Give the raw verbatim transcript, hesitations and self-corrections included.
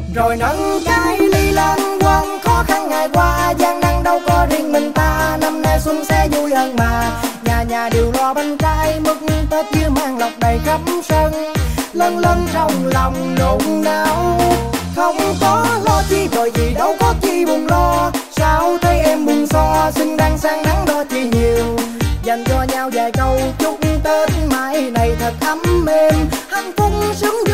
Rồi nâng cái ly lên quên khó khăn ngày qua, gian nan đâu có riêng mình ta, năm nay xuân sẽ vui hơn mà. Nhà nhà đều lo bánh trái mứt Tết dưa mang lộc đầy khắp sân, lân lân trong lòng nôn nao. Không có lo chi bởi vì đâu có chi buồn lo, sao thấy em buồn so xinh đang sang nắng đo chi nhiều. Dành cho nhau vài câu chúc Tết mai này thật ấm êm, hạnh phúc sướng